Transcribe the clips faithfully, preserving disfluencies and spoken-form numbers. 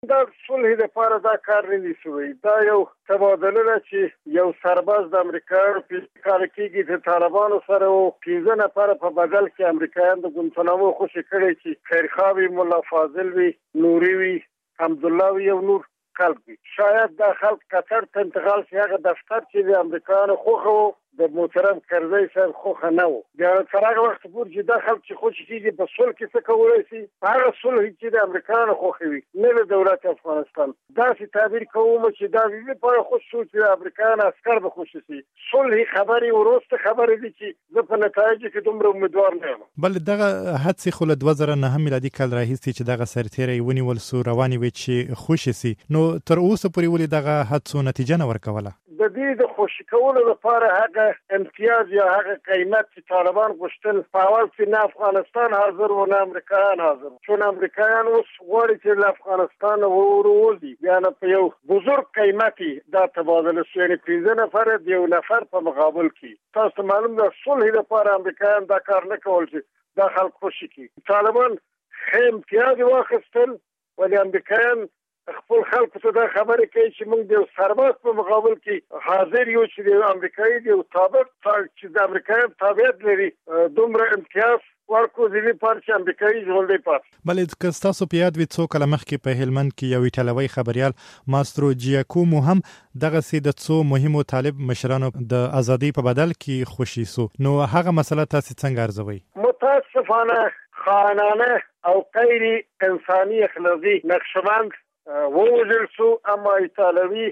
دا صلح لپاره دا کار نه دی شوی. دا یو تبادله ده چې یو سرباز د امریکایانو په کار کېږي د طالبانو سره او پنځه نفره په بدل کې امریکایان د ګونتنامو خوشي کړي چې خیرخوا وي، ملا فاضل وي، نوري وي، حمدالله وي او نور خلق وي. شاید دا خلق قطر ته انتقال شي. هغه دفتر چې د امریکایانو خوښه و د محترم کرزي صاحب خوښه نه و. بیا تر هغه وخت پورې چې دا خلک چې خوشي کېږي په صلح کې څه کولی شي، هغه صلح چې د امریکایانو خوښه وي، نه د دولت افغانستان. داسې تعبیر کوم چې دا د لپاره خوش شو چې د امریکایانو عسکر به خوشي شي. صلح خبرې وروسته خبرې دي چې زه په نتایجو کې دومره امیدوار نه یم. بل دغه هڅې خو له دوه زره نهم میلادي کال راهیسې چې دغه سرتیری ونیول سو روانې وي چې خوشي شي، نو تر اوسه پورې ولې دغه هڅو نتیجه نه ورکوله؟ د دې د خوشي کولو لپاره هغه امتیاز یا هغه قیمت چې طالبان غوښتل په اول کې نه افغانستان حاضر و نه امریکایان حاضر، چون امریکایان اوس غواړي چې له افغانستان وروځي. بیا نه په یو بزرګ قیمتي دا تبادله شوې، یعنې پنځه نفره د یو نفر په مقابل کې. تاسو معلوم ده صلح لپاره امریکایان دا کار نه کول چې دا خلک خوشي کړي. طالبان ښه امتیاز واخیستل، ولې امریکایان خپل خلکو ته دا خبرې کوي چې موږ د یو سرباز په مقابل کې حاضر یو چې د امریکایي د یو تابع چې د امریکایي تابعیت لري دومره امتیاز ورکو د دې لپاره چې امریکایي ژوندی پاتې. بلې که ستاسو په یاد وي څو کاله مخکې په هلمند کې یو ایټالوي خبریال ماسترو جیاکومو هم دغسې د څو مهمو طالب مشرانو د ازادۍ په بدل کې خوشي سو، نو هغه مسله تاسې څنګه ارزوئ؟ متاسفانه خائنانه او غیر انساني اخلاقي نقشبند ووژل سو، اما ایتالوي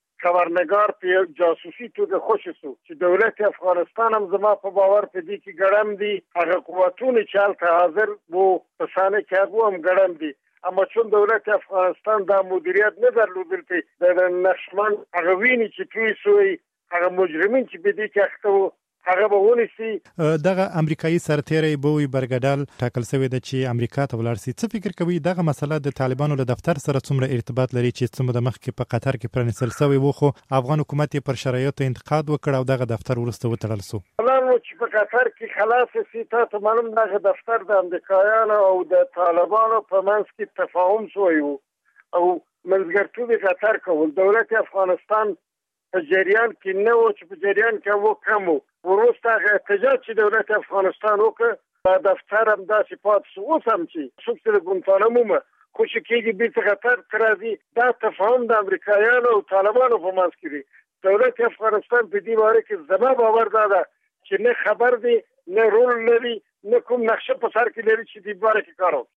خبرنگار په جاسوسي توګه خوشي سو چې دولت افغانستان هم زما په باور په دې کې ګړم دي. هغه قوتونه چې هلته حاضر وو په صحنه کې هغه هم ګړم دي، اما چون دولت افغانستان دا مدیریت نه درلودل په د نقشمند هغه ویني چې توی سوی هغه مجرمین چې په دې کې اخته وو هغه به ونیسي. دغه امریکایي سرتیری بوی برګډال ټاکل شوی دی چې امریکا ته ولاړ شي. څه فکر کوي دغه مسله د طالبانو له دفتر سره څومره ارتباط لري چې څومره د مخکې په قطر کې پرانیستل شوی و، خو افغان حکومت یې پر شرایطو انتقاد وکړ او دغه دفتر وروسته وتړل شو؟ نو چې په قطر کې خلاص شي، تاسو معلوم دغه دفتر د امریکایانو او د طالبانو په منځ کې تفاهم شوی و او منځګړیتوب یې قطر کول. دولت افغانستان په جریان کې نه و چې په جریان کې و کم و. وروسته هغه احتجاج چې دولت افغانستان وکړ دا دفتر هم داسې پاتې شو. اوس هم چې څوک چې د ګونتانامو خوشي کېږي بیرته قطر ته راځي، دا تفاهم د امریکایانو او طالبانو په منځ کې دی. دولت افغانستان په دې باره کې زما باور دا ده چې نه خبر دی، نه رول لري، نه کوم نقشه په سر کې لري چې دې باره کې کار وکړي.